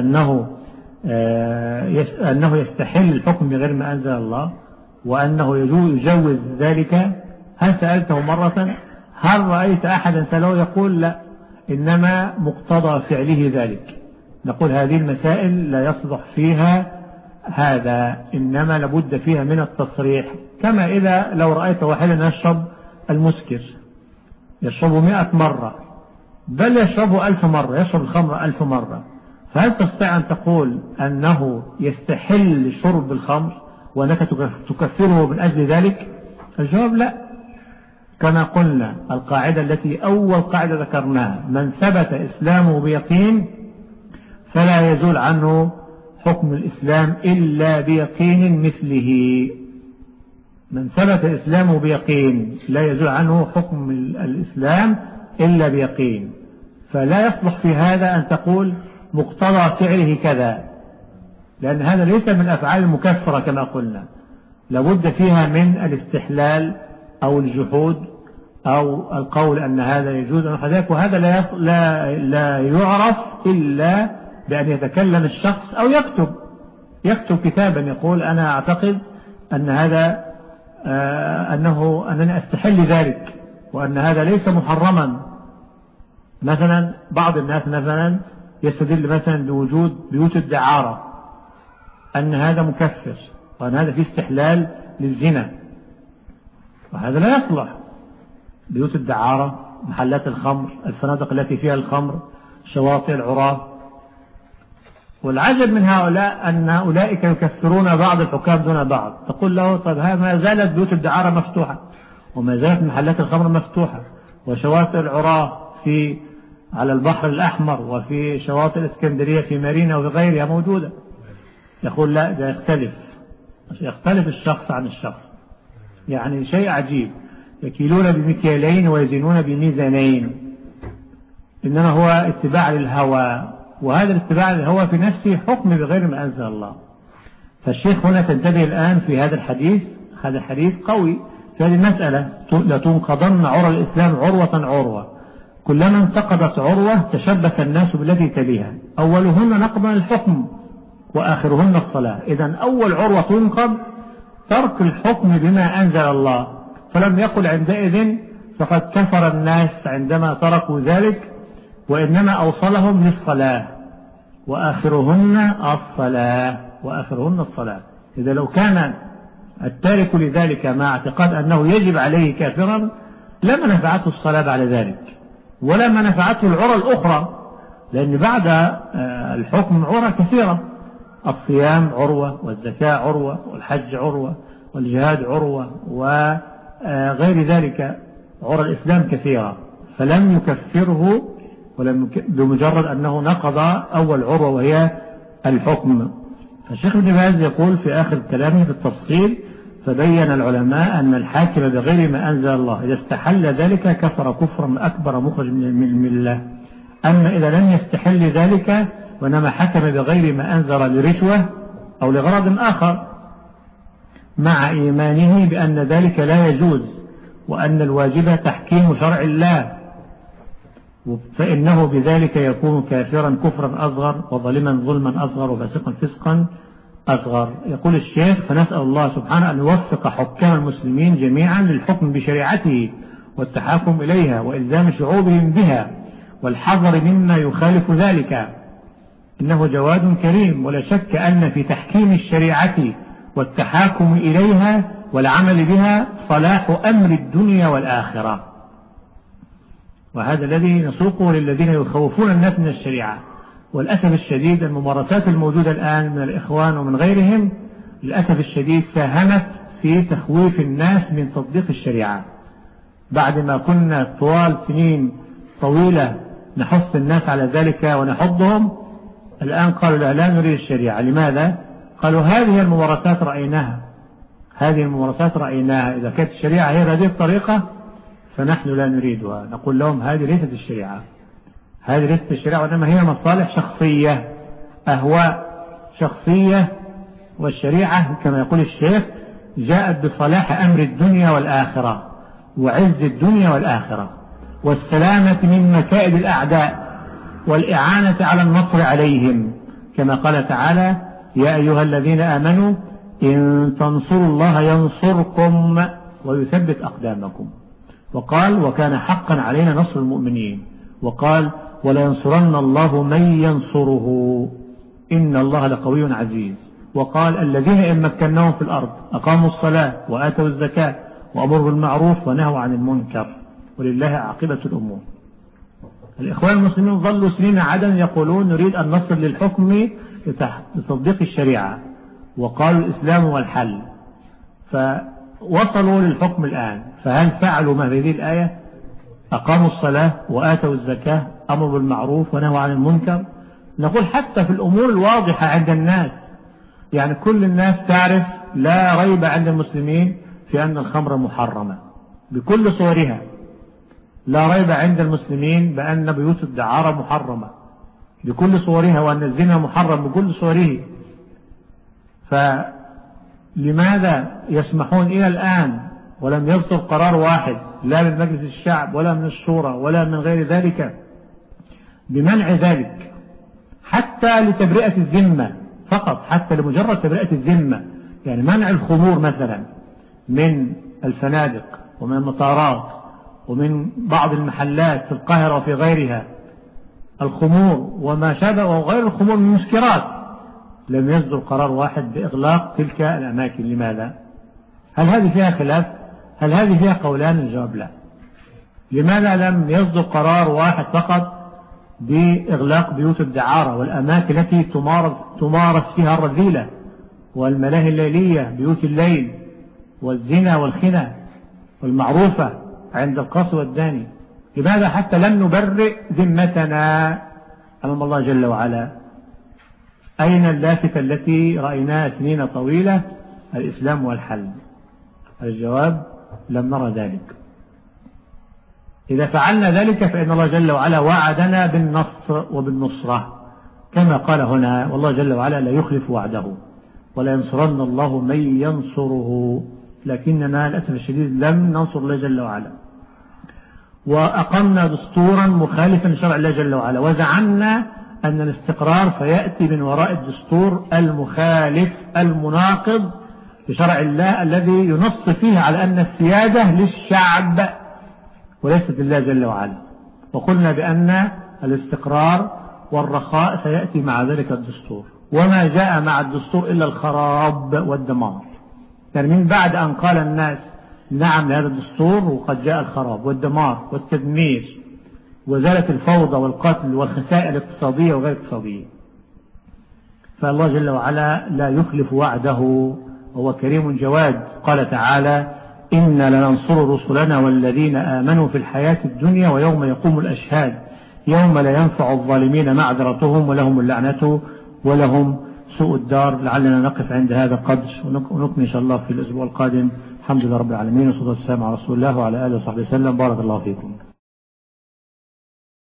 أنه يستحل الحكم بغير ما أنزل الله وأنه يجوز ذلك. هل سألته مرة؟ هل رأيت أحدا سأله؟ يقول: لا، إنما مقتضى فعله ذلك. نقول: هذه المسائل لا يصلح فيها هذا، إنما لابد فيها من التصريح. كما إذا لو رأيت واحدا يشرب المسكر، يشرب 100 مرة، بل يشرب 1000 مرة، يشرب الخمر 1000 مرة، فهل تستطيع أن تقول أنه يستحل شرب الخمر وأنك تكفره من أجل ذلك؟ الجواب لا. كما قلنا القاعدة التي أول قاعدة ذكرناها: من ثبت إسلامه بيقين فلا يزول عنه حكم الإسلام إلا بيقين مثله. من ثبت إسلامه بيقين لا يزول عنه حكم الإسلام إلا بيقين. فلا يصلح في هذا أن تقول مقتضى فعله كذا، لأن هذا ليس من الأفعال المكفرة كما قلنا، لابد فيها من الاستحلال أو الجحود أو القول أن هذا يجوز أو حذاك، وهذا لا يعرف إلا بأن يتكلم الشخص أو يكتب كتابا يقول أنا أعتقد أن هذا أنني أستحل ذلك وأن هذا ليس محرما. مثلا بعض الناس مثلا يستدل مثلا بوجود بيوت الدعارة أن هذا مكفر وأن هذا فيه استحلال للزنا، وهذا لا يصلح. بيوت الدعارة، محلات الخمر، الفنادق التي فيها الخمر، شواطئ العراة. والعجب من هؤلاء أن أولئك يكفرون بعض الحكام دون بعض. تقول له طب ما زالت بيوت الدعارة مفتوحة، وما زالت محلات الخمر مفتوحة، وشواطئ العراة على البحر الأحمر وفي شواطئ الإسكندرية في مارينا وفي غيرها موجودة. يقول لا، ده يختلف الشخص عن الشخص. يعني شيء عجيب، يكيلون بمكيالين ويزنون بميزانين، إنما هو اتباع للهوى، وهذا الاتباع للهوى في نفسه حكم بغير ما أنزل الله. فالشيخ هنا تنتبه الآن في هذا الحديث، هذا حديث قوي في هذه المسألة. لتنقضن عرى الإسلام عروة، كلما انتقضت عروة تشبث الناس بالتي تليها، أولهن نقضا الحكم وآخرهن الصلاة. إذن أول عروة تنقض ترك الحكم بما أنزل الله، فلم يقل عندئذ فقد كفر الناس عندما تركوا ذلك، وإنما أوصلهم للصلاة وآخرهن الصلاة. إذا لو كان التارك لذلك مع اعتقاد أنه يجب عليه كافرا لما نفعته الصلاة بعد ذلك، ولما نفعته العرى الأخرى، لأن بعد الحكم عرى كثيرة، الصيام عروة، والزكاة عروة، والحج عروة، والجهاد عروة، وغير ذلك عرى الإسلام كثيرة. فلم يكفره بمجرد أنه نقض أول عروة وهي الحكم. فالشيخ ابن باز يقول في آخر كلامه في التفصيل: فبين العلماء أن الحاكم بغير ما أنزل الله إذا استحل ذلك كفر كفرا أكبر مخرج من الملة. أما إذا لم يستحل ذلك وإنما حكم بغير ما أنزل لرشوة أو لغرض آخر مع إيمانه بأن ذلك لا يجوز وأن الواجب تحكيم شرع الله، فإنه بذلك يكون كافرا كفرا أصغر، وظالما ظلما أصغر، وفاسقا فسقا أصغر. يقول الشيخ: فنسأل الله سبحانه أن يوفق حكام المسلمين جميعا للحكم بشريعته والتحاكم إليها وإلزام شعوبهم بها والحذر مما يخالف ذلك، إنه جواد كريم. ولا شك أن في تحكيم الشريعة والتحاكم إليها والعمل بها صلاح أمر الدنيا والآخرة، وهذا الذي نسوقه للذين يخوفون الناس من الشريعة. والأسف الشديد الممارسات الموجودة الآن من الإخوان ومن غيرهم للأسف الشديد ساهمت في تخويف الناس من تطبيق الشريعة. بعد ما كنا طوال سنين طويلة نحث الناس على ذلك ونحضهم، الآن قالوا لا نريد الشريعة. لماذا؟ قالوا هذه الممارسات رأيناها، إذا كانت الشريعة هي هذه الطريقة فنحن لا نريدها. نقول لهم هذه ليست الشريعة، وإنما هي مصالح شخصية، أهواء شخصية. والشريعة كما يقول الشيخ جاءت بصلاح أمر الدنيا والآخرة وعز الدنيا والآخرة والسلامة من مكائد الأعداء والإعانة على النصر عليهم، كما قال تعالى: يا أيها الذين آمنوا إن تنصروا الله ينصركم ويثبت أقدامكم. وقال: وكان حقا علينا نصر المؤمنين. وقال: ولا ينصرن الله من ينصره إن الله لقوي عزيز. وقال: الذين إن مكناهم في الأرض أقاموا الصلاة وآتوا الزكاة وأمروا بالمعروف ونهوا عن المنكر ولله عاقبة الأمور. الإخوان المسلمين ظلوا سنين عددا يقولون نريد أن نصل للحكم لتطبيق الشريعة، وقالوا الإسلام هو الحل، فوصلوا للحكم الآن. فهل فعلوا ما في هذه الآية؟ أقاموا الصلاة وآتوا الزكاة، أمروا بالمعروف ونهوا عن المنكر. نقول حتى في الأمور الواضحة عند الناس، يعني كل الناس تعرف لا ريب عند المسلمين في أن الخمر محرمة بكل صورها، لا ريب عند المسلمين بأن بيوت الدعارة محرمة بكل صورها، وأن الزنا محرم بكل صوره. فلماذا يسمحون إلى الآن ولم يصدر قرار واحد لا من مجلس الشعب ولا من الشورى ولا من غير ذلك بمنع ذلك، حتى لتبرئة الذمة فقط، حتى لمجرد تبرئة الذمة. يعني منع الخمور مثلا من الفنادق ومن المطارات ومن بعض المحلات في القاهرة وفي غيرها، الخمور وما شابه وغير الخمور من مسكرات، لم يصدر قرار واحد بإغلاق تلك الأماكن. لماذا؟ هل هذه فيها خلاف؟ هل هذه فيها قولان؟ الجواب لا. لماذا لم يصدر قرار واحد فقط بإغلاق بيوت الدعارة والأماكن التي تمارس فيها الرذيلة والملاهي الليلية، بيوت الليل والزنا والخنا والمعروفة عند القصر والداني؟ لماذا حتى لم نبرئ ذمتنا أمام الله جل وعلا؟ أين اللافتة التي رأيناها سنين طويلة؟ الإسلام والحل. الجواب لم نرى ذلك. إذا فعلنا ذلك فإن الله جل وعلا وعدنا بالنصر وبالنصرة كما قال هنا، والله جل وعلا لا يخلف وعده ولا ينصرن الله من ينصره، لكننا للأسف الشديد لم ننصر الله جل وعلا، وأقمنا دستورا مخالفا لشرع الله جل وعلا، وزعمنا أن الاستقرار سيأتي من وراء الدستور المخالف المناقض لشرع الله الذي ينص فيه على أن السيادة للشعب وليست لله جل وعلا. وقلنا بأن الاستقرار والرخاء سيأتي مع ذلك الدستور، وما جاء مع الدستور إلا الخراب والدمار. يعني من بعد أن قال الناس نعم لهذا الدستور وقد جاء الخراب والدمار والتدمير وزالت الفوضى والقتل والخسائر الاقتصادية وغير الاقتصادية. فالله جل وعلا لا يخلف وعده وهو كريم جواد. قال تعالى إنا لننصر رسلنا والذين آمنوا في الحياة الدنيا ويوم يقوم الأشهاد يوم لا ينفع الظالمين معذرتهم ولهم اللعنة ولهم سوء الدار. لعلنا نقف عند هذا القدر ونكمل إن شاء الله في الأسبوع القادم. الحمد لله رب العالمين، والصلاة والسلام على رسول الله وعلى آله وصحبه وسلم. بارك الله فيكم.